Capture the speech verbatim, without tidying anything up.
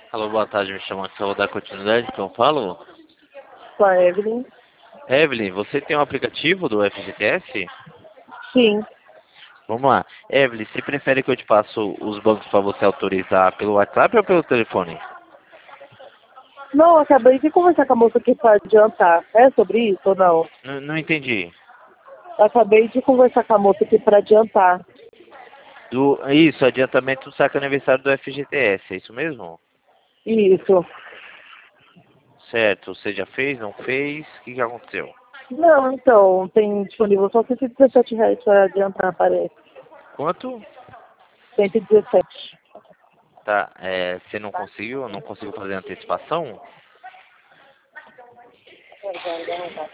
Alô, boa tarde, me chamo Axel, vou dar continuidade, que eu falo. Com a Evelyn? Evelyn, você tem um aplicativo do F G T S? Sim. Vamos lá. Evelyn, você prefere que eu te passo os bancos para você autorizar pelo WhatsApp ou pelo telefone? Não, acabei de conversar com a moça aqui para adiantar. É sobre isso ou não? N- não entendi. Acabei de conversar com a moça aqui para adiantar. Do, isso, adiantamento do saque aniversário do F G T S, é isso mesmo? Isso. Certo, você já fez, não fez? O que, que aconteceu? Não, então, tem disponível só cento e dezessete reais para adiantar, parece. Quanto? cento e dezessete. Tá, é, você não conseguiu? Não conseguiu fazer antecipação?